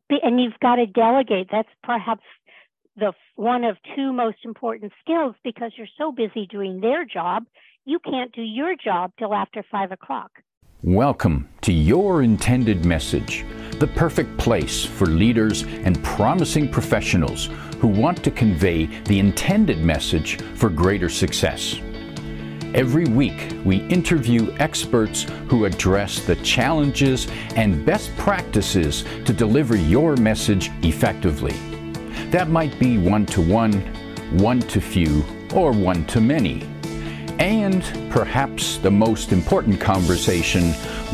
And you've got to delegate. That's perhaps the one of two most important skills, because you're so busy doing their job, you can't do your job till after 5 o'clock. Welcome to Your Intended Message, the perfect place for leaders and promising professionals who want to convey the intended message for greater success. Every week, we interview experts who address the challenges and best practices to deliver your message effectively. That might be one-to-one, one-to-few, or one-to-many. And perhaps the most important conversation,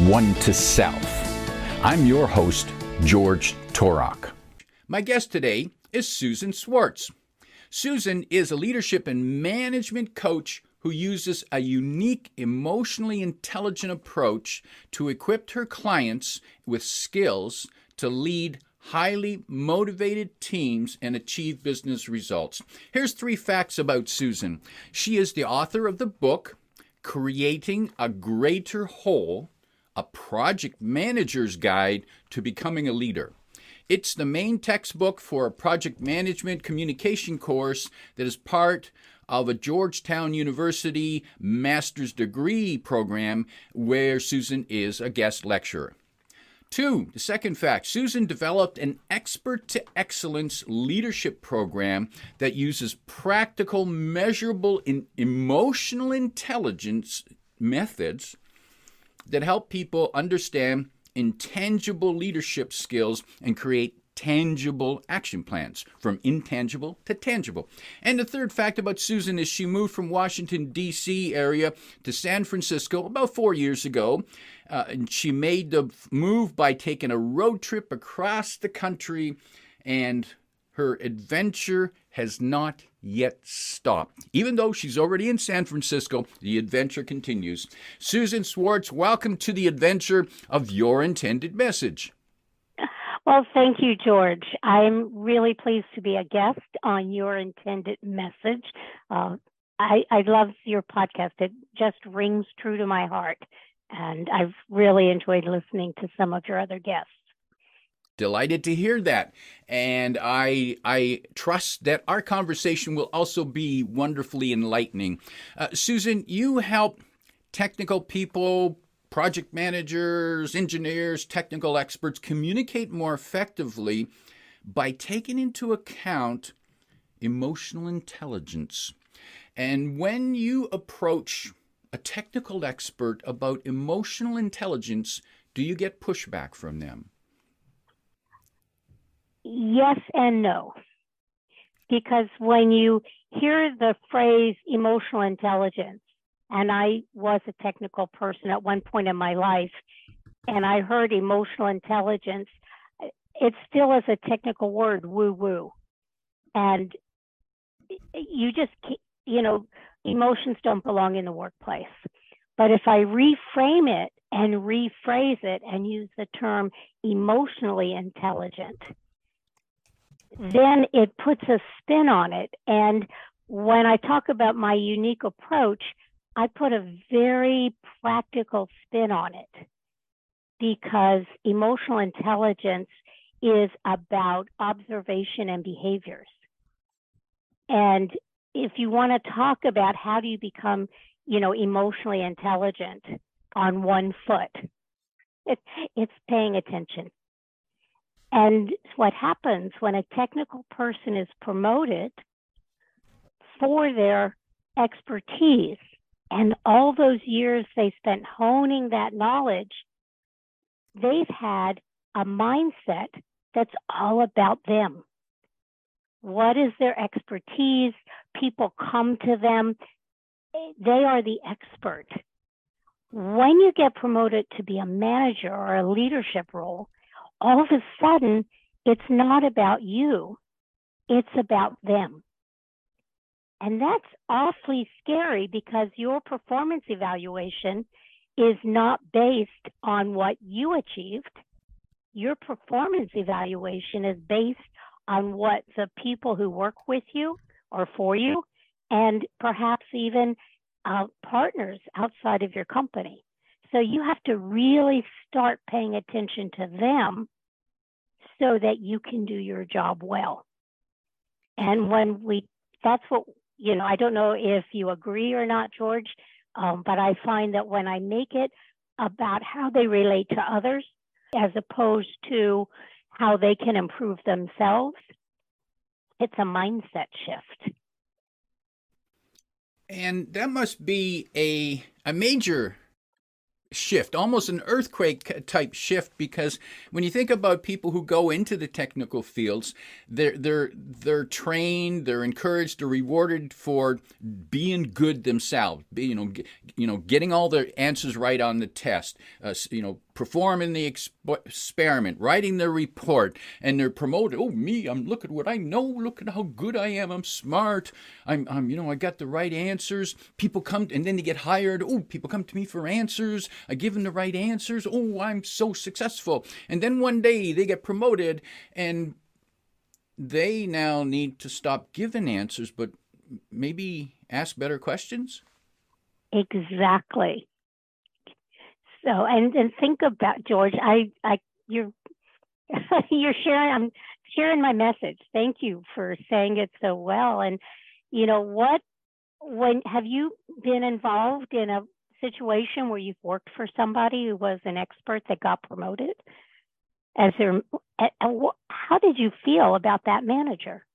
one-to-self. I'm your host, George Torok. My guest today is Susan Swartz. Susan is a leadership and management coach who uses a unique, emotionally intelligent approach to equip her clients with skills to lead highly motivated teams and achieve business results. Here's 3 facts about Susan. She is the author of the book, Creating a Greater Whole, a project manager's guide to becoming a leader. It's the main textbook for a project management communication course that is part of a Georgetown University master's degree program where Susan is a guest lecturer. 2, the second fact, Susan developed an Expert to Excellence leadership program that uses practical, measurable, emotional intelligence methods that help people understand intangible leadership skills and create tangible action plans, from intangible to tangible. And the third fact about Susan is she moved from Washington, D.C. area to San Francisco about 4 years ago. And she made the move by taking a road trip across the country, and her adventure has not yet stopped. Even though she's already in San Francisco, the adventure continues. Susan Swartz, welcome to the adventure of Your Intended Message. Well, thank you, George. I'm really pleased to be a guest on Your Intended Message. I love your podcast. It just rings true to my heart. And I've really enjoyed listening to some of your other guests. Delighted to hear that. And I trust that our conversation will also be wonderfully enlightening. Susan, you help technical people, project managers, engineers, technical experts communicate more effectively by taking into account emotional intelligence. And when you approach a technical expert about emotional intelligence, do you get pushback from them? Yes and no. Because when you hear the phrase emotional intelligence, and I was a technical person at one point in my life, and I heard emotional intelligence, it still is a technical word, woo-woo. And you just, emotions don't belong in the workplace. But if I reframe it and rephrase it and use the term emotionally intelligent, then it puts a spin on it. And when I talk about my unique approach, I put a very practical spin on it, because emotional intelligence is about observation and behaviors. And if you want to talk about how do you become, emotionally intelligent on one foot, it's paying attention. And what happens when a technical person is promoted for their expertise and all those years they spent honing that knowledge, they've had a mindset that's all about them. What is their expertise? People come to them. They are the expert. When you get promoted to be a manager or a leadership role, all of a sudden, it's not about you. It's about them. And that's awfully scary, because your performance evaluation is not based on what you achieved. Your performance evaluation is based on what the people who work with you or for you, and perhaps even partners outside of your company. So you have to really start paying attention to them so that you can do your job well. And that's what, I don't know if you agree or not, George, but I find that when I make it about how they relate to others, as opposed to how they can improve themselves, it's a mindset shift. And that must be a major shift, almost an earthquake type shift, because when you think about people who go into the technical fields, they're trained, they're encouraged, they're rewarded for being good themselves, getting all the answers right on the test, performing the experiment, writing the report, and they're promoted. Oh, me, look at what I know, look at how good I am, I'm smart, I got the right answers. People come, and then they get hired. Oh, people come to me for answers. I give them the right answers. Oh, I'm so successful. And then one day they get promoted, and they now need to stop giving answers, but maybe ask better questions. Exactly. So, and think about, George, you're sharing, I'm sharing my message. Thank you for saying it so well. And have you been involved in a situation where you've worked for somebody who was an expert that got promoted? How did you feel about that manager?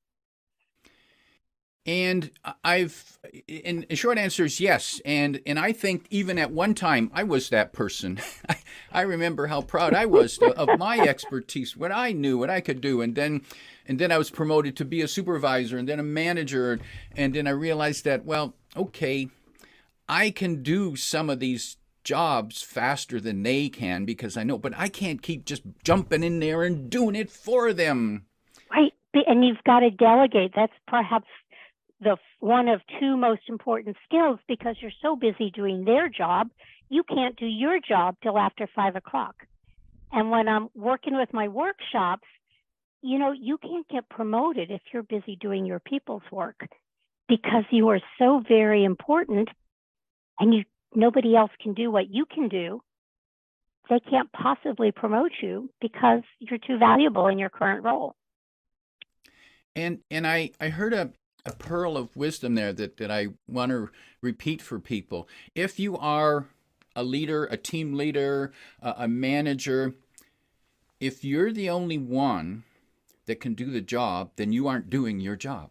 And the short answer is yes. And I think even at one time I was that person. I remember how proud I was of my expertise, what I knew, what I could do. And then I was promoted to be a supervisor and then a manager. And then I realized that, well, okay, I can do some of these jobs faster than they can because I know, but I can't keep just jumping in there and doing it for them. Right. And you've got to delegate. That's perhaps the one of two most important skills, because you're so busy doing their job, you can't do your job till after 5 o'clock. And when I'm working with my workshops, you can't get promoted if you're busy doing your people's work, because you are so very important, and nobody else can do what you can do. They can't possibly promote you because you're too valuable in your current role. And I heard a pearl of wisdom there that I want to repeat for people. If you are a leader, a team leader, a manager, if you're the only one that can do the job, then you aren't doing your job.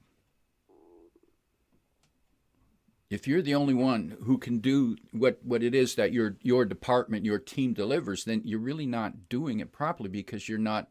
If you're the only one who can do what it is that your department, your team delivers, then you're really not doing it properly, because you're not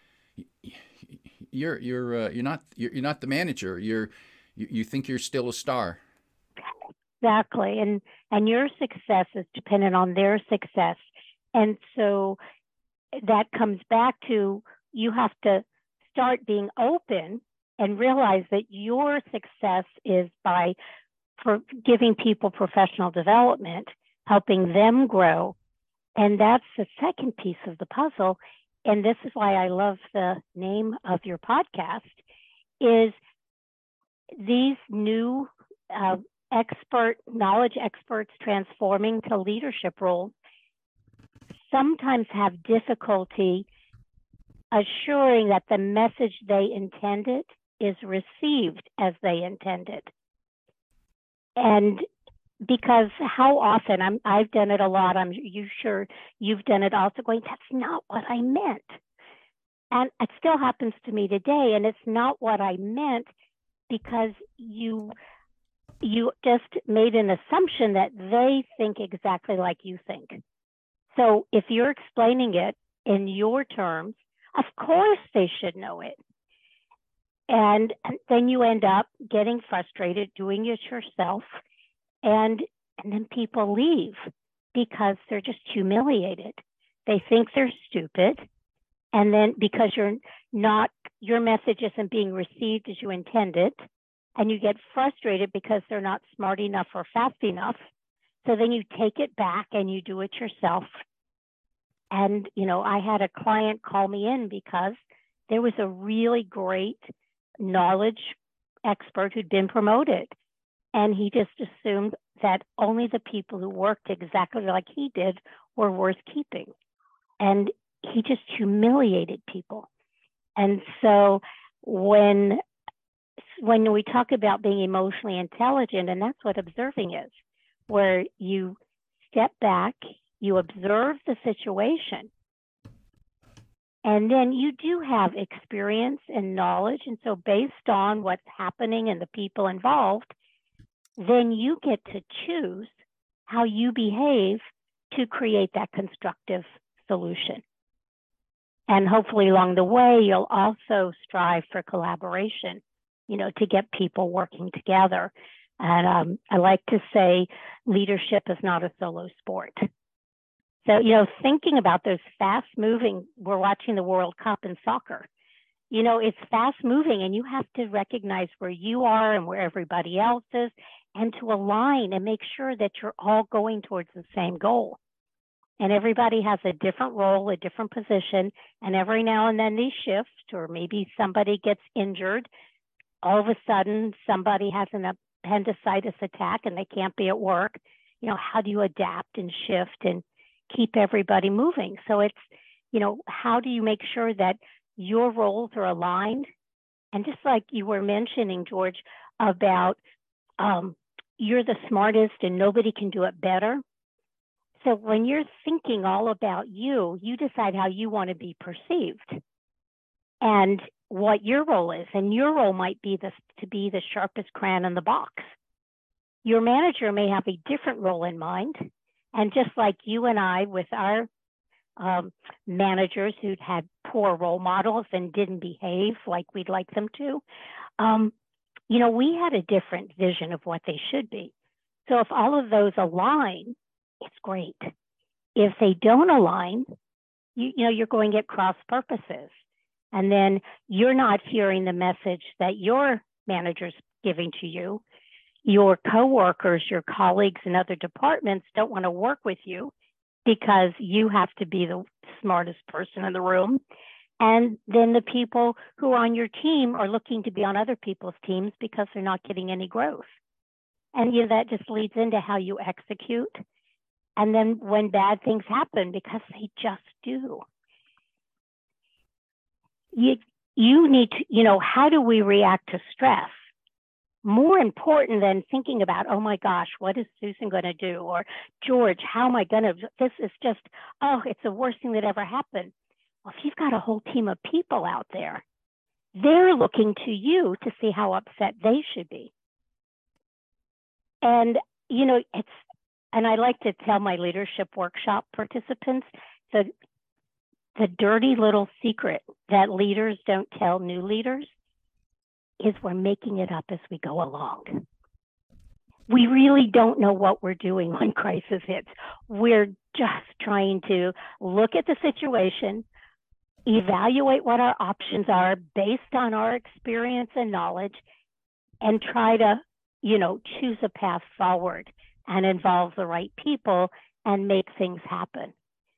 the manager. You think you're still a star. Exactly. And your success is dependent on their success. And so that comes back to, you have to start being open and realize that your success is by giving people professional development, helping them grow. And that's the second piece of the puzzle. And this is why I love the name of your podcast, is these new knowledge experts transforming to leadership roles sometimes have difficulty assuring that the message they intended is received as they intended. And because how often, I've done it a lot, I'm sure you've done it also, going, that's not what I meant. And it still happens to me today, and it's not what I meant, because you just made an assumption that they think exactly like you think. So if you're explaining it in your terms, of course they should know it. And then you end up getting frustrated doing it yourself, and then people leave because they're just humiliated. They think they're stupid, and then because your message isn't being received as you intended, and you get frustrated because they're not smart enough or fast enough. So then you take it back and you do it yourself. And, I had a client call me in because there was a really great knowledge expert who'd been promoted. And he just assumed that only the people who worked exactly like he did were worth keeping. And he just humiliated people. And so when we talk about being emotionally intelligent, and that's what observing is, where you step back, you observe the situation, and then you do have experience and knowledge. And so based on what's happening and the people involved, then you get to choose how you behave to create that constructive solution. And hopefully along the way, you'll also strive for collaboration, to get people working together. And I like to say leadership is not a solo sport. So, thinking about those fast moving, we're watching the World Cup in soccer. It's fast moving, and you have to recognize where you are and where everybody else is, and to align and make sure that you're all going towards the same goal. And everybody has a different role, a different position, and every now and then they shift, or maybe somebody gets injured. All of a sudden, somebody has an appendicitis attack and they can't be at work. How do you adapt and shift and keep everybody moving? So it's, how do you make sure that your roles are aligned? And just like you were mentioning, George, about you're the smartest and nobody can do it better. So when you're thinking all about you decide how you want to be perceived and what your role is. And your role might be to be the sharpest crayon in the box. Your manager may have a different role in mind. And just like you and I with our managers who'd had poor role models and didn't behave like we'd like them to, we had a different vision of what they should be. So if all of those align, it's great. If they don't align, you're going at cross purposes. And then you're not hearing the message that your manager's giving to you. Your coworkers, your colleagues in other departments don't want to work with you because you have to be the smartest person in the room. And then the people who are on your team are looking to be on other people's teams because they're not getting any growth. And that just leads into how you execute. And then when bad things happen, because they just do, you need to, how do we react to stress? More important than thinking about, oh my gosh, what is Susan going to do? Or George, how am I going to, this is just, it's the worst thing that ever happened. Well, if you've got a whole team of people out there, they're looking to you to see how upset they should be. And, and I like to tell my leadership workshop participants that the dirty little secret that leaders don't tell new leaders is we're making it up as we go along. We really don't know what we're doing when crisis hits. We're just trying to look at the situation, evaluate what our options are based on our experience and knowledge, and try to, choose a path forward and involve the right people and make things happen.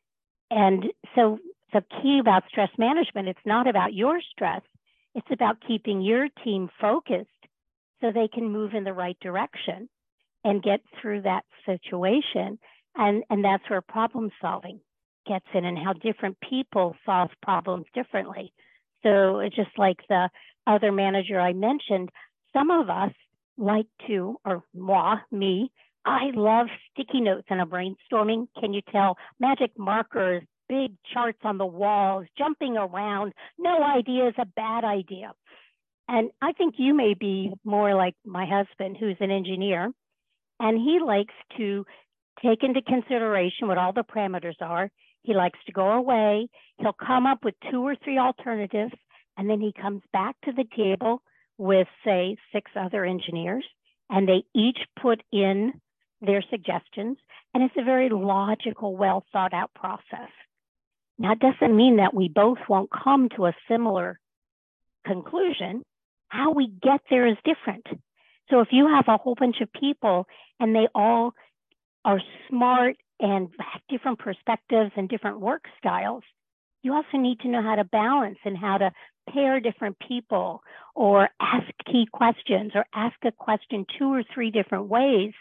And so the key about stress management, it's not about your stress. It's about keeping your team focused so they can move in the right direction and get through that situation. And that's where problem solving gets in and how different people solve problems differently. So it's just like the other manager I mentioned, some of us like to, or me, I love sticky notes and a brainstorming. Can you tell? Magic markers, big charts on the walls, jumping around. No idea is a bad idea. And I think you may be more like my husband, who's an engineer, and he likes to take into consideration what all the parameters are. He likes to go away. He'll come up with 2 or 3 alternatives, and then he comes back to the table with, say, 6 other engineers, and they each put in their suggestions, and it's a very logical, well thought out process. Now, it doesn't mean that we both won't come to a similar conclusion. How we get there is different. So if you have a whole bunch of people and they all are smart and have different perspectives and different work styles, you also need to know how to balance and how to pair different people or ask key questions or ask a question 2 or 3 different ways,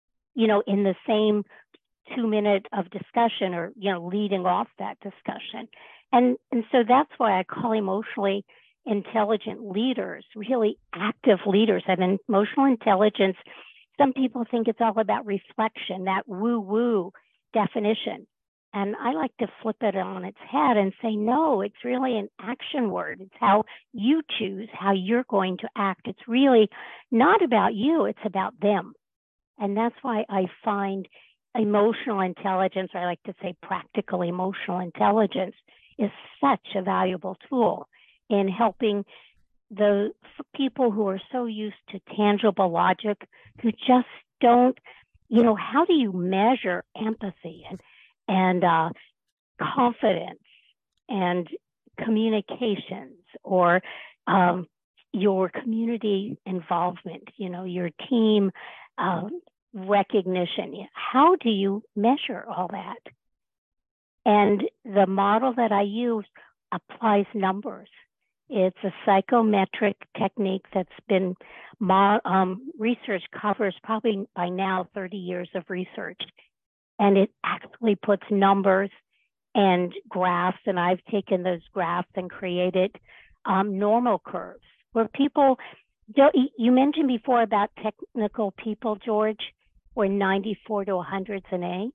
in the same 2 minute of discussion or, leading off that discussion. And so that's why I call emotionally intelligent leaders really active leaders. And emotional intelligence, some people think it's all about reflection, that woo-woo definition. And I like to flip it on its head and say, no, it's really an action word. It's how you choose how you're going to act. It's really not about you, it's about them. And that's why I find emotional intelligence, or I like to say practical emotional intelligence, is such a valuable tool in helping the people who are so used to tangible logic, who just don't, how do you measure empathy and confidence and communications, or your community involvement, your team recognition? How do you measure all that? And the model that I use applies numbers. It's a psychometric technique that's been research covers probably by now 30 years of research. And it actually puts numbers and graphs, and I've taken those graphs and created normal curves where people, you mentioned before about technical people, George, were 94 to 100's an A.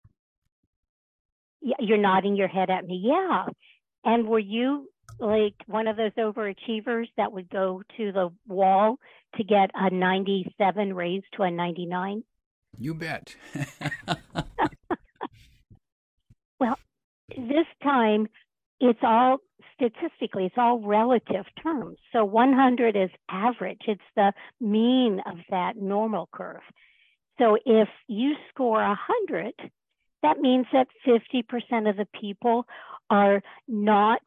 You're nodding your head at me. Yeah. And were you like one of those overachievers that would go to the wall to get a 97 raised to a 99? You bet. Well, this time it's all statistically, it's all relative terms. So 100 is average. It's the mean of that normal curve. So if you score 100, that means that 50% of the people are not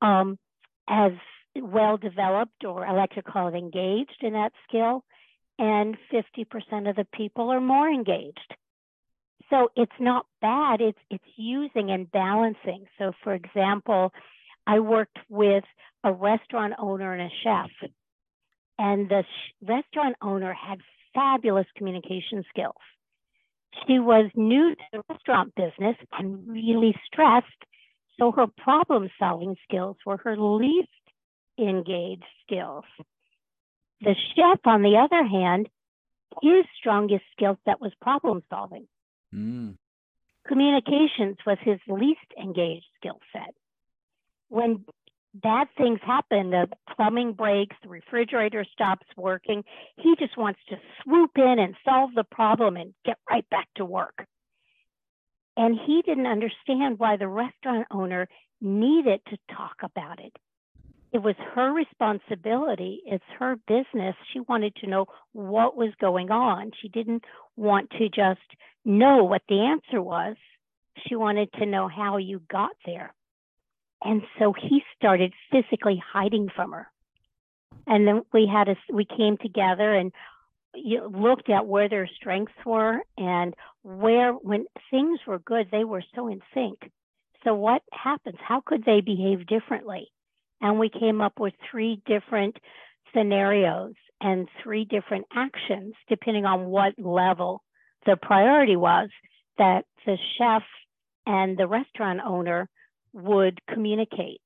as well developed, or I like to call it engaged in that skill, and 50% of the people are more engaged. So it's not bad, it's using and balancing. So for example, I worked with a restaurant owner and a chef, and the restaurant owner had fabulous communication skills. She was new to the restaurant business and really stressed, so her problem-solving skills were her least engaged skills. The chef, on the other hand, his strongest skill set was problem-solving. Communications was his least engaged skill set. When bad things happen, the plumbing breaks, the refrigerator stops working, he just wants to swoop in and solve the problem and get right back to work. And he didn't understand why the restaurant owner needed to talk about it. It was her responsibility. It's her business. She wanted to know what was going on. She didn't want to just know what the answer was. She wanted to know how you got there. And so he started physically hiding from her. And then we came together and looked at where their strengths were, and when things were good, they were so in sync. So what happens? How could they behave differently? And we came up with 3 different scenarios and 3 different actions, depending on what level the priority was, that the chef and the restaurant owner would communicate.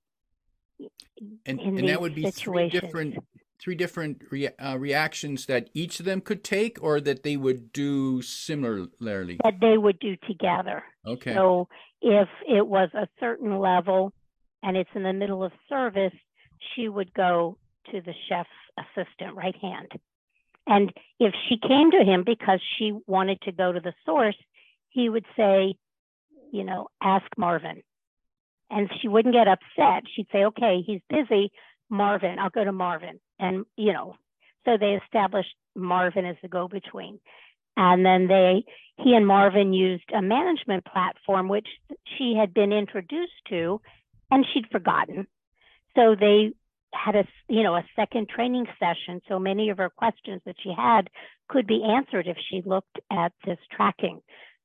And that would be three different reactions that each of them could take, or that they would do similarly? That they would do together. Okay. So if it was a certain level and it's in the middle of service, she would go to the chef's assistant right hand. And if she came to him because she wanted to go to the source, he would say, ask Marvin. And she wouldn't get upset. She'd say, okay, he's busy, Marvin, I'll go to Marvin. And, so they established Marvin as the go-between. And then he and Marvin used a management platform, which she had been introduced to, and she'd forgotten. So they had a second training session. So many of her questions that she had could be answered if she looked at this tracking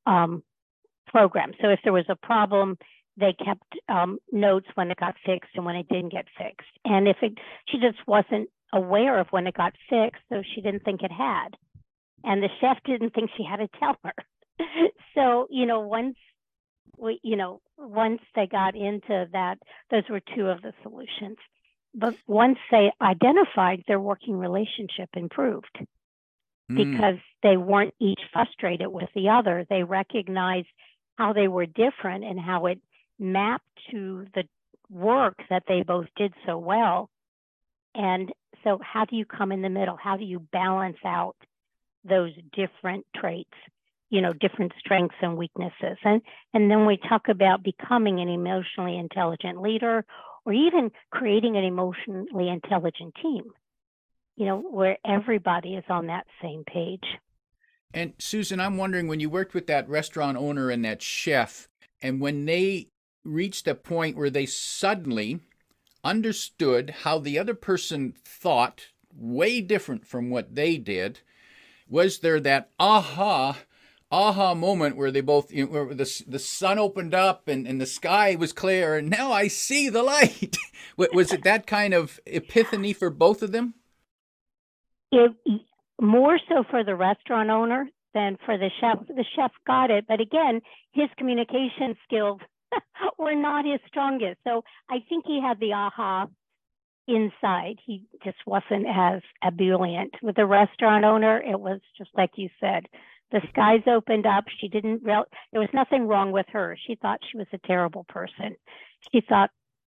program. So if there was a problem, they kept notes when it got fixed and when it didn't get fixed. And she just wasn't aware of when it got fixed, so she didn't think it had. And the chef didn't think she had to tell her. So, once once they got into that, those were two of the solutions. But once they identified, their working relationship improved because they weren't each frustrated with the other. They recognized how they were different and how it mapped to the work that they both did so well. And so how do you come in the middle? How do you balance out those different traits, different strengths and weaknesses? And then we talk about becoming an emotionally intelligent leader, or even creating an emotionally intelligent team, where everybody is on that same page. And Susan, I'm wondering, when you worked with that restaurant owner and that chef, and when they reached a point where they suddenly understood how the other person thought way different from what they did, was there that aha moment where they both, where the sun opened up and the sky was clear and now I see the light? Was it that kind of epiphany for both of them? It more so for the restaurant owner than for the chef. The chef got it, but again, his communication skills were not his strongest. So I think he had the aha inside. He just wasn't as ebullient. With the restaurant owner, it was just like you said. The skies opened up. There was nothing wrong with her. She thought she was a terrible person. She thought,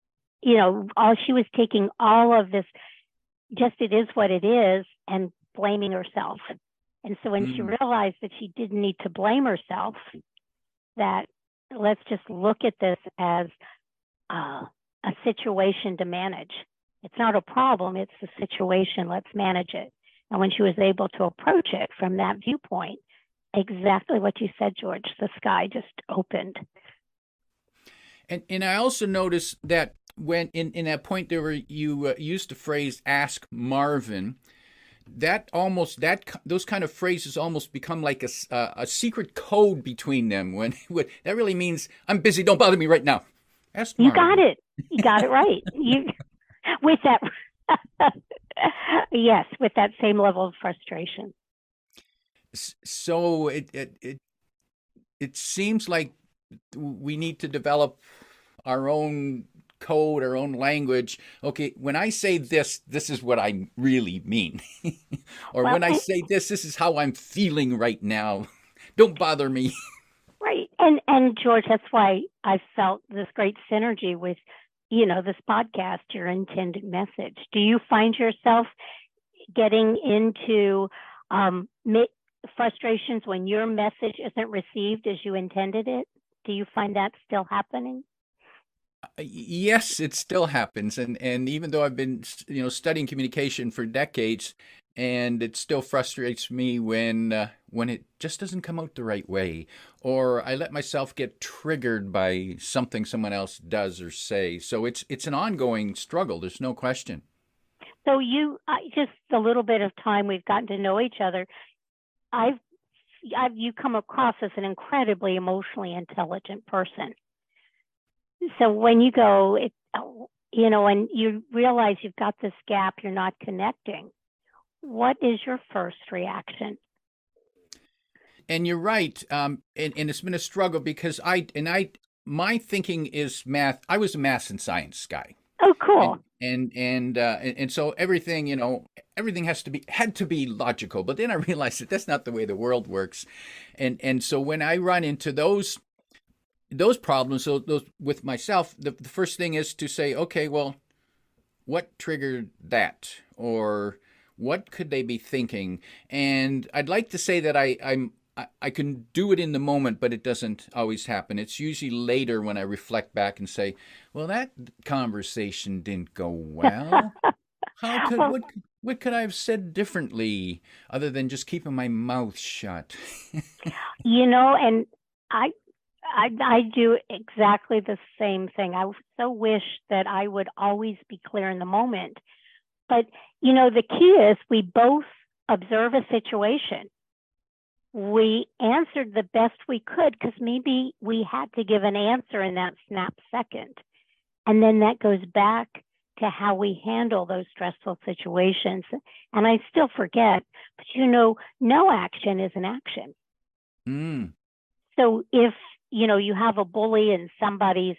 she was taking all of this, just it is what it is, and blaming herself. And so when she realized that she didn't need to blame herself, that let's just look at this as a situation to manage. It's not a problem, it's a situation, let's manage it. And when she was able to approach it from that viewpoint, exactly what you said, George, the sky just opened. And I also noticed that when in that point there were, you used the phrase "ask Marvin," those kind of phrases almost become like a secret code between them. When that really means, I'm busy, don't bother me right now. Ask Marvin. You got it. You got it right. With that, yes, with that same level of frustration. So it seems like we need to develop our own code, our own language. Okay, when I say this is what I really mean. Or when I say this is how I'm feeling right now. Don't bother me. Right. And George, that's why I felt this great synergy with, this podcast, your intended message. Do you find yourself getting into frustrations when your message isn't received as you intended it? Do you find that still happening? Yes, it still happens, and even though I've been studying communication for decades, and it still frustrates me when it just doesn't come out the right way, or I let myself get triggered by something someone else does or say. So it's an ongoing struggle. There's no question. So just a little bit of time we've gotten to know each other, you come across as an incredibly emotionally intelligent person. So when you go, and you realize you've got this gap, you're not connecting, what is your first reaction? And you're right. And it's been a struggle because my thinking is math. I was a math and science guy. Oh, cool. And so everything, everything had to be logical. But then I realized that that's not the way the world works. And so when I run into those problems, those with myself, the first thing is to say, okay, well, what triggered that, or what could they be thinking? And I'd like to say that I can do it in the moment, but it doesn't always happen. It's usually later when I reflect back and say, well, that conversation didn't go well. What could I have said differently other than just keeping my mouth shut? And I do exactly the same thing. I so wish that I would always be clear in the moment. But, the key is we both observe a situation. We answered the best we could because maybe we had to give an answer in that snap second. And then that goes back to how we handle those stressful situations. And I still forget, but no action is an action. Mm. So if you have a bully and somebody's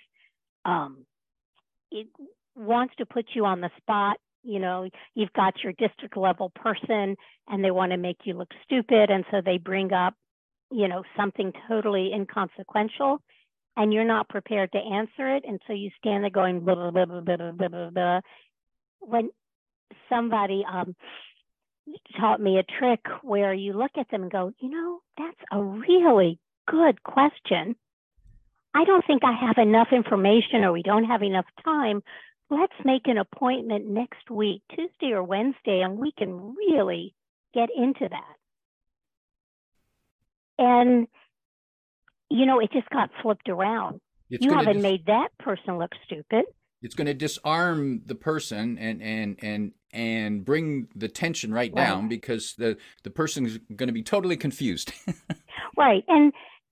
it wants to put you on the spot. You've got your district level person and they want to make you look stupid. And so they bring up, something totally inconsequential and you're not prepared to answer it. And so you stand there going, blah, blah, blah, blah, blah, blah, blah, blah. When somebody taught me a trick where you look at them and go, that's a really good question. I don't think I have enough information or we don't have enough time. Let's make an appointment next week, Tuesday or Wednesday, and we can really get into that. And, it just got flipped around. You haven't made that person look stupid. It's going to disarm the person and bring the tension right down because the person is going to be totally confused. Right. And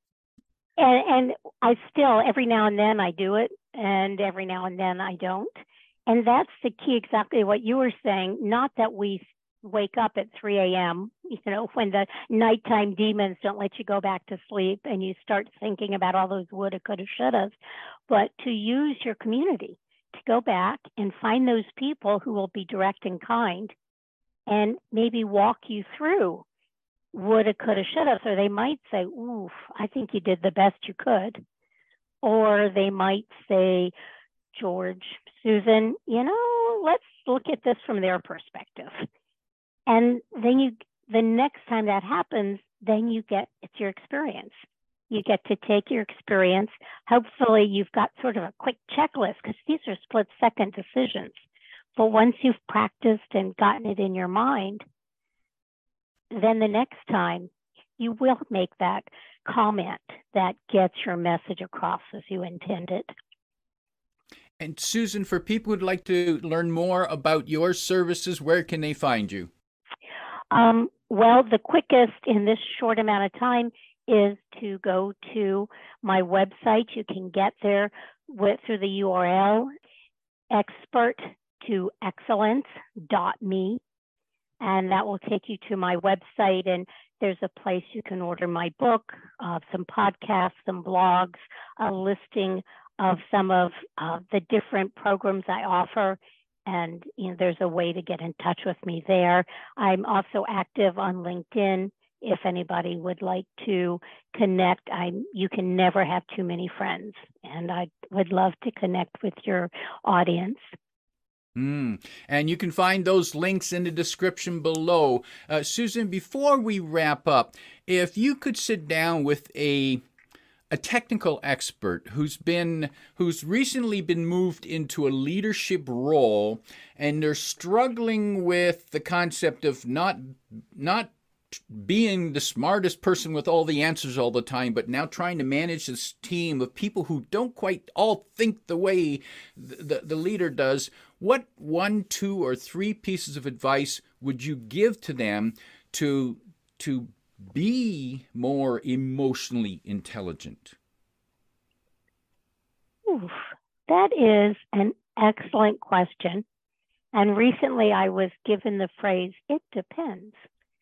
I still, every now and then I do it, and every now and then I don't. And that's the key, exactly what you were saying. Not that we wake up at 3 a.m., when the nighttime demons don't let you go back to sleep and you start thinking about all those woulda, coulda, shouldas, but to use your community to go back and find those people who will be direct and kind and maybe walk you through woulda, coulda, shoulda. So they might say, oof, I think you did the best you could. Or they might say, George, Susan, let's look at this from their perspective. And then the next time that happens, then it's your experience. You get to take your experience. Hopefully you've got sort of a quick checklist because these are split-second decisions. But once you've practiced and gotten it in your mind, then the next time you will make that comment that gets your message across as you intended. And Susan, for people who'd like to learn more about your services, where can they find you? Well, the quickest in this short amount of time is to go to my website. You can get there through the URL, experttoexcellence.me. And that will take you to my website. And there's a place you can order my book, some podcasts, some blogs, a listing of some of the different programs I offer. And there's a way to get in touch with me there. I'm also active on LinkedIn. If anybody would like to connect, you can never have too many friends. And I would love to connect with your audience. And you can find those links in the description below. Susan, before we wrap up, if you could sit down with a technical expert who's recently been moved into a leadership role, and they're struggling with the concept of not being the smartest person with all the answers all the time, but now trying to manage this team of people who don't quite all think the way the leader does, what 1, 2, or 3 pieces of advice would you give to them to be more emotionally intelligent? Oof, that is an excellent question. And recently I was given the phrase, it depends.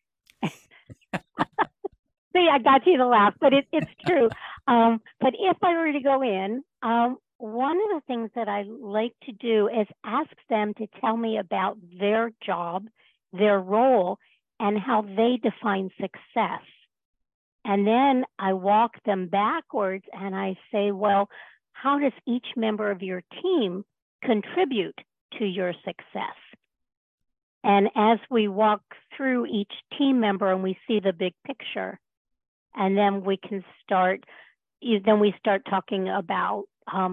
See, I got you to laugh, but it's true. But if I were to go in, one of the things that I like to do is ask them to tell me about their job, their role, and how they define success. And then I walk them backwards and I say, well, how does each member of your team contribute to your success? And as we walk through each team member and we see the big picture, and then we start talking about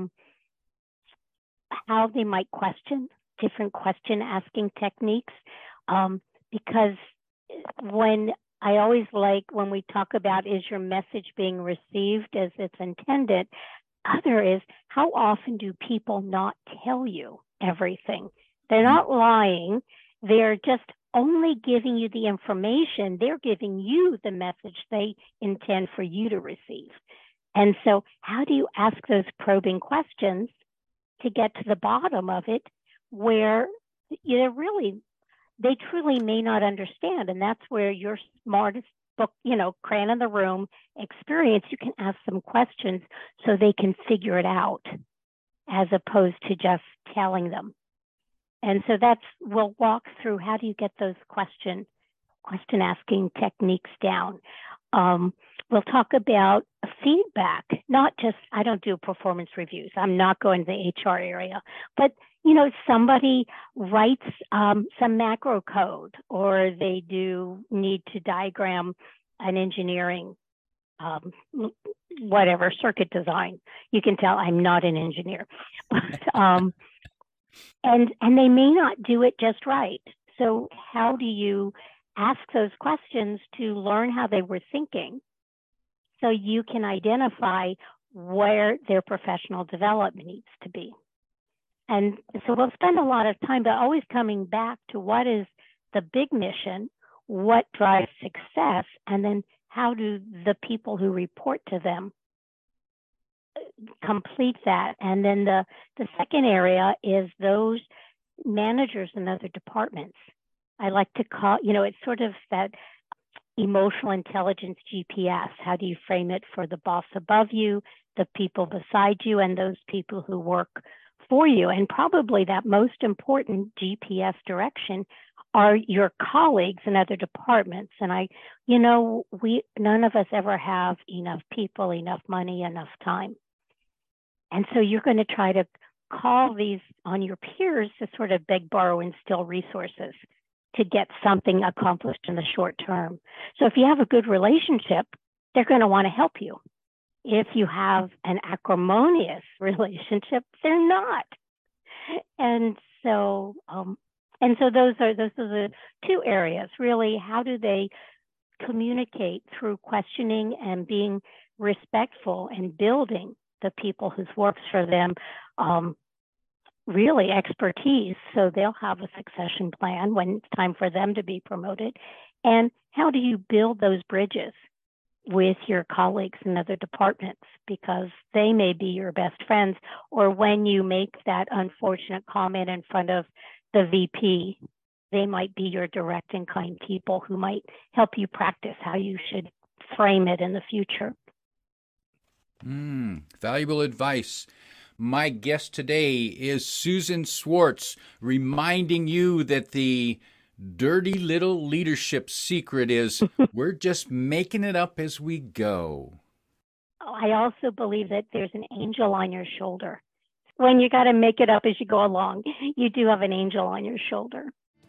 how they might question, different question asking techniques. Because when I always like when we talk about, is your message being received as it's intended? Other is, how often do people not tell you everything? They're not lying. They're just only giving you the information. They're giving you the message they intend for you to receive. And so how do you ask those probing questions to get to the bottom of it where they truly may not understand? And that's where your smartest book, crayon in the room experience, you can ask them questions so they can figure it out as opposed to just telling them. And so we'll walk through how do you get those question asking techniques down. We'll talk about feedback, not just, I don't do performance reviews. I'm not going to the HR area, but somebody writes some macro code, or they do need to diagram an engineering, whatever, circuit design. You can tell I'm not an engineer, but, and they may not do it just right. So how do you ask those questions to learn how they were thinking so you can identify where their professional development needs to be? And so we'll spend a lot of time, but always coming back to what is the big mission, what drives success, and then how do the people who report to them complete that. And then the second area is those managers in other departments. I like to call, it's sort of that emotional intelligence GPS. How do you frame it for the boss above you, the people beside you, and those people who work for you? And probably that most important GPS direction are your colleagues in other departments. And none of us ever have enough people, enough money, enough time. And so you're going to try to call these on your peers to sort of beg, borrow, and steal resources to get something accomplished in the short term. So if you have a good relationship, they're going to want to help you. If you have an acrimonious relationship, they're not. And so those are the two areas, really. How do they communicate through questioning and being respectful and building the people whose works for them really expertise, so they'll have a succession plan when it's time for them to be promoted? And how do you build those bridges with your colleagues in other departments, because they may be your best friends, or when you make that unfortunate comment in front of the VP, they might be your direct and kind people who might help you practice how you should frame it in the future. Valuable advice. My guest today is Susan Swartz, reminding you that the dirty little leadership secret is we're just making it up as we go. I also believe that there's an angel on your shoulder. When you got to make it up as you go along, you do have an angel on your shoulder.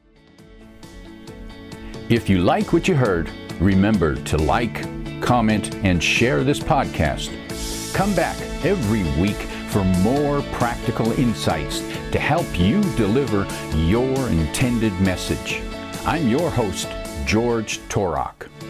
If you like what you heard, remember to like, comment, and share this podcast. Come back every week for more practical insights to help you deliver your intended message. I'm your host, George Torok.